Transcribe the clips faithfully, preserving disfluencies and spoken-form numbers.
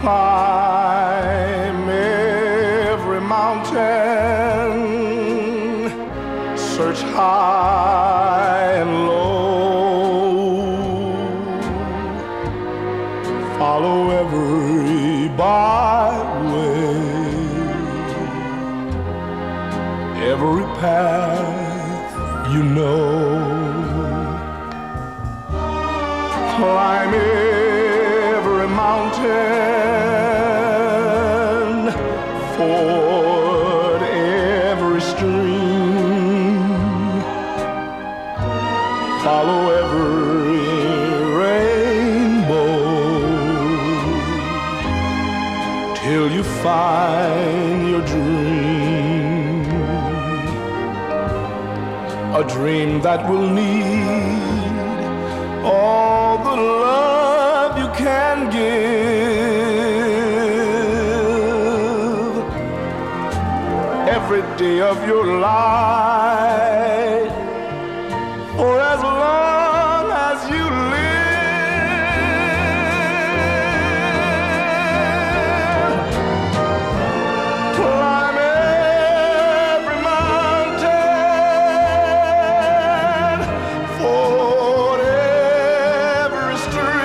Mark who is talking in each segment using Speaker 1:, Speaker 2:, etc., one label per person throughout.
Speaker 1: Climb every mountain, search high and low, follow every byway, every path you know. Climb every mountain, ford every stream, follow every rainbow, till you find your dream, a dream that will need all the love you can give every day of your life, for as long as you live. Climb every mountain, ford every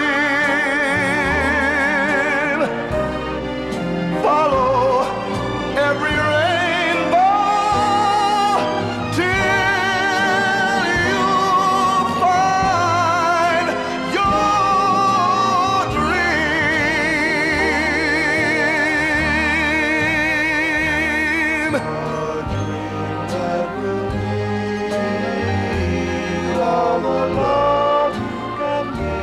Speaker 1: stream, follow every rainbow, till you find your dream. A dream that will need all the love you can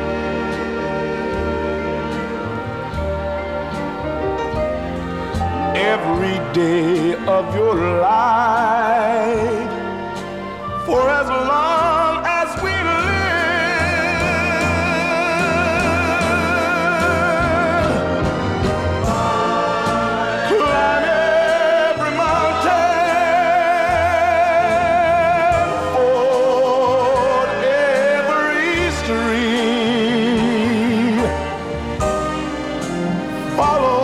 Speaker 1: give. Every day of your life, for as long as we live. Climb every mountain, ford every stream, follow